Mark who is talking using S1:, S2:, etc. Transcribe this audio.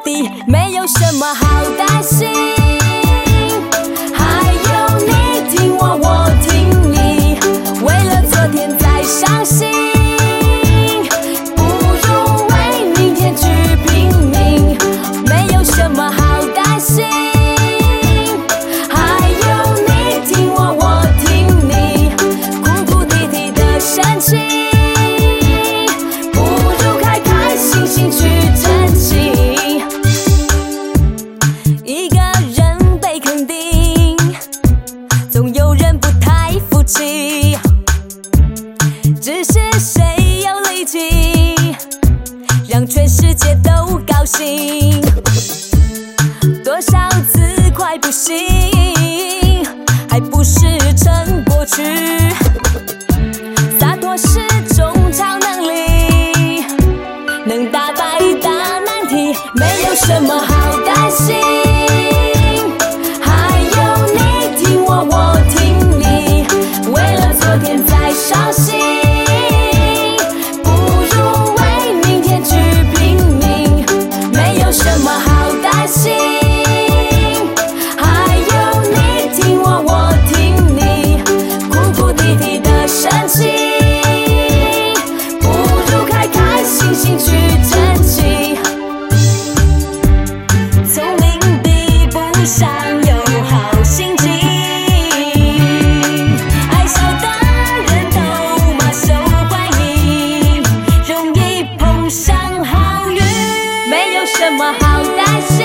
S1: 地，没有什么好担心。还有你听我，我听你，为了昨天再伤心，不如为明天去拼命，没有什么好担心。还有你听我，我听你，哭哭啼啼的深情，不如开开心心去珍惜。一个人被肯定，总有人不太服气，只是谁有力气让全世界都高兴？多少次快不行，还不是撑过去。洒脱是种超能力，能打败大难题，没有什么好担心。还有你听我，我听你，为了昨天再伤心，不如为明天去拼命，没有什么好担心。还有你听我，我听你，哭哭啼啼的深情，不如开开心心去珍惜。聪明比不上有好心情，爱笑的人都马受欢迎，容易碰上好运，没有什么好担心。